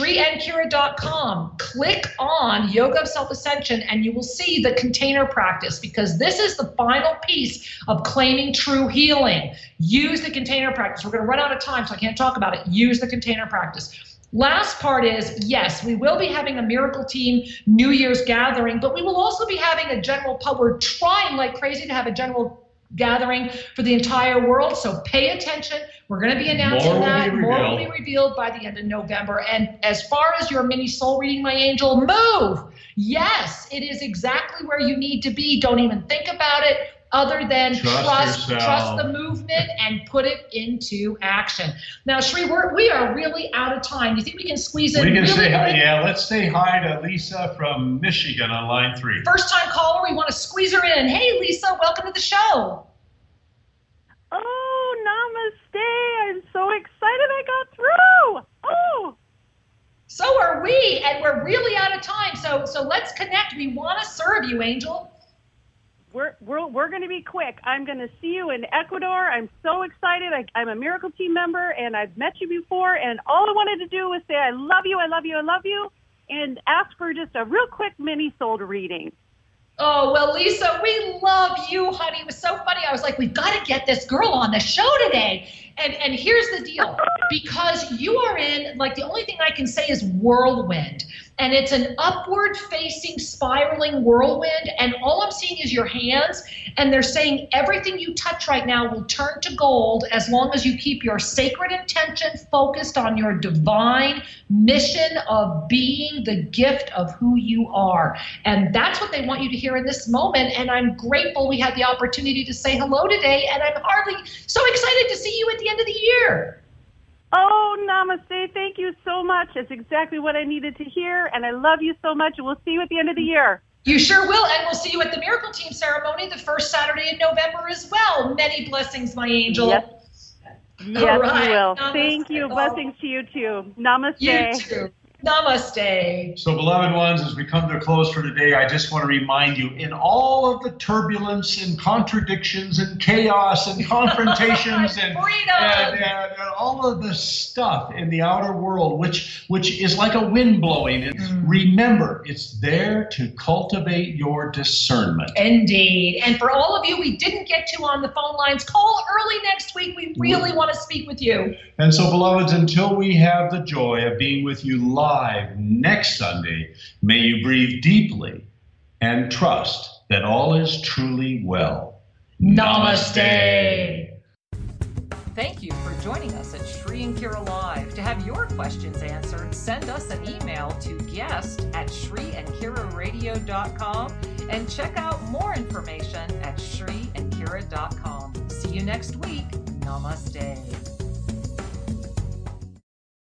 ShriandKira.com, click on Yoga of Self-Ascension and you will see the container practice, because this is the final piece of claiming true healing. Use the container practice. We're going to run out of time, so I can't talk about it. Use the container practice. Last part is, yes, we will be having a Miracle Team New Year's gathering, but we will also be having a general pub. We're trying like crazy to have a general gathering for the entire world, so pay attention. We're going to be announcing that. More will be revealed by the end of November. And as far as your mini soul reading, my angel, move. Yes, it is exactly where you need to be. Don't even think about it. other than trust the movement and put it into action. Now, Sri, we are really out of time. Do you think we can squeeze in? We can really say hi. quick? Yeah, let's say hi to Lisa from Michigan on line 3. First time caller, we want to squeeze her in. Hey, Lisa, welcome to the show. Oh, namaste. I'm so excited I got through. Oh. So are we, and we're really out of time. So let's connect. We want to serve you, Angel. We're going to be quick. I'm going to see you in Ecuador. I'm so excited. I'm a Miracle Team member, and I've met you before, and all I wanted to do was say I love you, I love you, I love you, and ask for just a real quick mini soul reading. Oh, well, Lisa, we love you, honey. It was so funny. I was like, we've got to get this girl on the show today. And here's the deal. Because you are in, like, the only thing I can say is whirlwind. And it's an upward-facing, spiraling whirlwind. And all I'm seeing is your hands. And they're saying everything you touch right now will turn to gold as long as you keep your sacred intention focused on your divine mission of being the gift of who you are. And that's what they want you to hear in this moment. And I'm grateful we had the opportunity to say hello today. And I'm so excited to see you at the end of the year. Oh, namaste. Thank you so much. It's exactly what I needed to hear. And I love you so much. And we'll see you at the end of the year. You sure will. And we'll see you at the Miracle Team ceremony the first Saturday in November as well. Many blessings, my angel. Yes, All right. you will. Namaste. Thank you. Blessings to you too. Namaste. You too. Namaste. So, beloved ones, as we come to a close for today, I just want to remind you, in all of the turbulence and contradictions and chaos and confrontations and all of the stuff in the outer world, which is like a wind blowing, and remember, it's there to cultivate your discernment. Indeed. And for all of you we didn't get to on the phone lines, call early next week. We really want to speak with you. And so, beloveds, until we have the joy of being with you live next Sunday, may you breathe deeply and trust that all is truly well. Namaste. Thank you for joining us at Sri and Kira Live. To have your questions answered, send us an email to guest@SriandKiraRadio.com and check out more information at SriandKira.com. See you next week. Namaste.